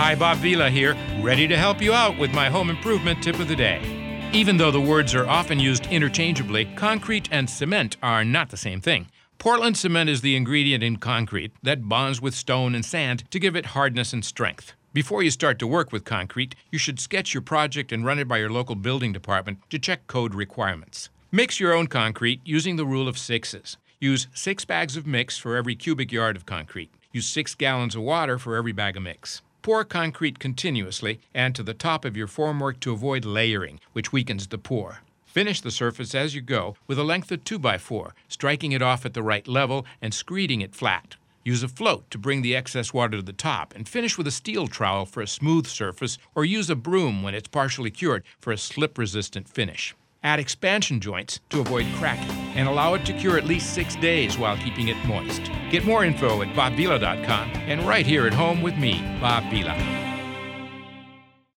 Hi, Bob Vila here, ready to help you out with my home improvement tip of the day. Even though the words are often used interchangeably, concrete and cement are not the same thing. Portland cement is the ingredient in concrete that bonds with stone and sand to give it hardness and strength. Before you start to work with concrete, you should sketch your project and run it by your local building department to check code requirements. Mix your own concrete using the rule of sixes. Use 6 bags of mix for every cubic yard of concrete. Use 6 gallons of water for every bag of mix. Pour concrete continuously and to the top of your formwork to avoid layering, which weakens the pour. Finish the surface as you go with a length of 2x4, striking it off at the right level and screeding it flat. Use a float to bring the excess water to the top and finish with a steel trowel for a smooth surface, or use a broom when it's partially cured for a slip-resistant finish. Add expansion joints to avoid cracking and allow it to cure at least 6 days while keeping it moist. Get more info at bobvila.com and right here at home with me, Bob Vila.